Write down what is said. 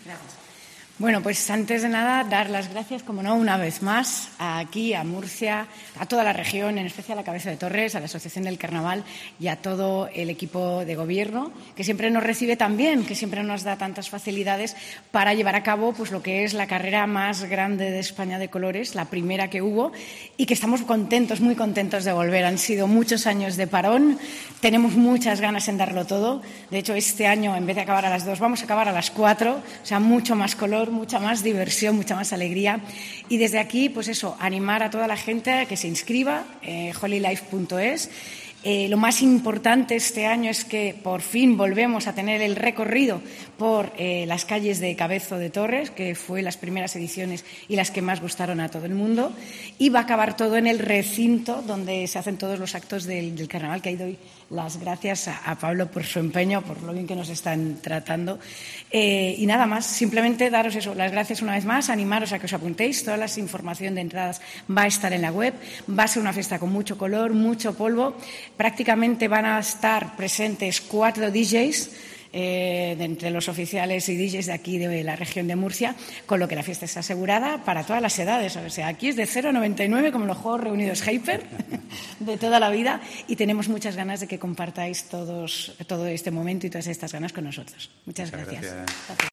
Gracias. Bueno, pues antes de nada, dar las gracias, como no, una vez más, aquí, a Murcia, a toda la región, en especial a Cabeza de Torres, a la Asociación del Carnaval y a todo el equipo de gobierno, que siempre nos recibe tan bien, que siempre nos da tantas facilidades para llevar a cabo pues, lo que es la carrera más grande de España de colores, la primera que hubo, y que estamos contentos, muy contentos de volver. Han sido muchos años de parón, tenemos muchas ganas en darlo todo. De hecho, este año, en vez de acabar a las 2, vamos a acabar a las 4, o sea, mucho más color, mucha más diversión, mucha más alegría. Y desde aquí, pues eso, animar a toda la gente a que se inscriba, holylife.es. Lo más importante este año es que por fin volvemos a tener el recorrido por las calles de Cabeza de Torres, que fue las primeras ediciones y las que más gustaron a todo el mundo. Y va a acabar todo en el recinto donde se hacen todos los actos del carnaval, que ahí doy las gracias a Pablo por su empeño, por lo bien que nos están tratando. Y nada más, simplemente daros eso, las gracias una vez más, animaros a que os apuntéis. Toda la información de entradas va a estar en la web. Va a ser una fiesta con mucho color, mucho polvo. Prácticamente van a estar presentes 4 DJs, de entre los oficiales y DJs de aquí de la región de Murcia, con lo que la fiesta está asegurada para todas las edades. O sea, aquí es de 0 a 99, como los Juegos Reunidos Hyper, de toda la vida, y tenemos muchas ganas de que compartáis todo este momento y todas estas ganas con nosotros. Muchas gracias.